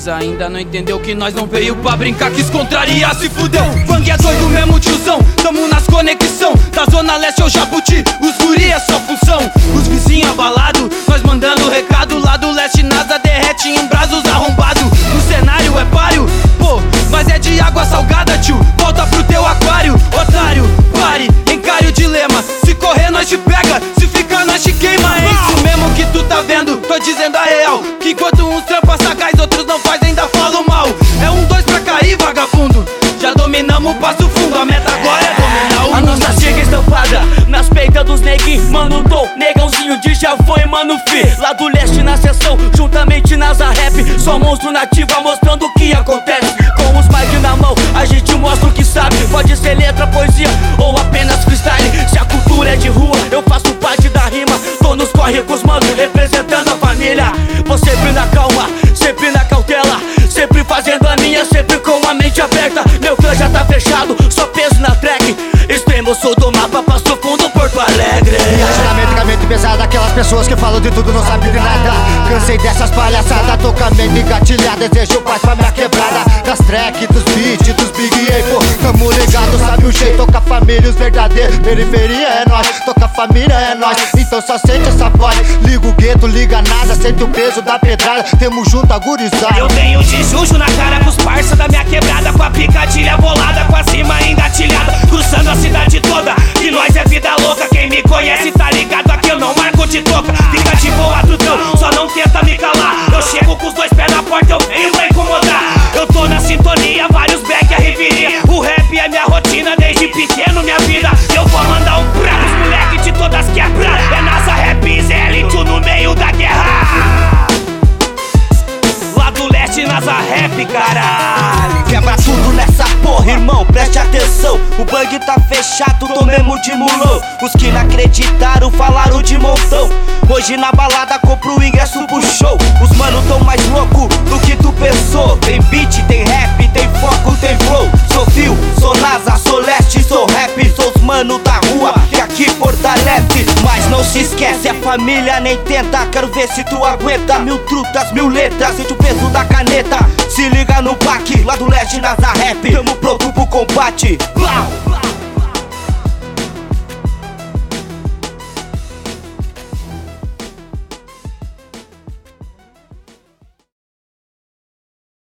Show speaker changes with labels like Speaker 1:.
Speaker 1: Mas ainda não entendeu que nós não veio pra brincar, quis contrariar, se fudeu. Bang é doido mesmo, tiozão, tamo nas conexão. Da zona leste ao Jabuti, os guri é só função. Os vizinhos abalados, nós mandando recado. Lá do leste nada derrete em braços arrombados. No cenário é páreo, pô, mas é de água salgada, tio. Volta pro teu aquário, otário, pare, encare o dilema. Se correr nós te pega, se ficar nós te queima. É isso mesmo que tu tá vendo, tô dizendo a real. Que enquanto uns trampa sagaz, outros não faz, ainda falam mal. É 1, 2 pra cair, vagabundo. Já dominamos o passo fundo, a meta agora é dominar o mundo.
Speaker 2: A nossa chega estampada nas peitas dos neguinhos. Mano Tom, negãozinho de já foi, mano fi. Lá do leste na sessão, juntamente Nasa Rap. Só monstro nativa mostrando o que acontece. Com os mic na mão, a gente mostra o que sabe. Pode ser letra, poesia ou apenas freestyle. Se a cultura é de rua, eu faço parte da rima. Tô nos corre com os mano, representando a família. Vou sempre na calma, sempre na cautela. Sempre fazendo a minha, sempre com a mente aberta. Meu clã já tá fechado, só peso na track. Extremo, sou do mapa, Passo Fundo, Porto Alegre.
Speaker 3: Mente pesada, aquelas pessoas que falam de tudo, não sabem de nada. Cansei dessas palhaçadas, tô com a mente engatilhada. Desejo paz pra minha quebrada. Das track, dos beats, dos big aí, pô, tamo ligado, sabe o jeito. Tô com a família, os verdadeiros, periferia é nós. Tô com a família, é nós, então só sente essa voz. Liga o gueto, liga nada, sente o peso da pedrada. Tamo junto, agorizado.
Speaker 4: Eu venho de Juju na cara com os parça da minha quebrada. Com a picadilha bolada, com a cima engatilhada. Cruzando a cidade toda, que nós é vida louca. Quem me conhece tá ligado, aqui eu não marco de toca. Fica de boa, trutão, só não tenta me calar. Eu chego com os 2 pés na porta, eu venho pra incomodar. Eu tô na sintonia, vários back a reviria. O rap é minha rotina, desde pequeno minha vida. Eu vou mandar um pra os moleque de todas quebra. É Nasa Rap, Zé Elite no meio da guerra. Lá do leste, Nasa Rap, caralho.
Speaker 2: Quebra tudo nessa porra, irmão, preste atenção. O bang tá fechado, tô mesmo de mulão. Os que não acreditaram, falaram de montão. Hoje na balada compro o ingresso pro show. Os mano tão mais louco do que tu pensou. Tem beat, tem rap, tem foco, tem flow. Sou fio, sou Nasa, sou leste, sou rap. Sou os mano da rua, que aqui fortalece. Mas não se esquece, a família nem tenta. Quero ver se tu aguenta 1000 trutas, 1000 letras. Sente o peso da caneta, se liga no baque. Lá do leste, Nasa Rap, tamo pronto pro combate. Blau!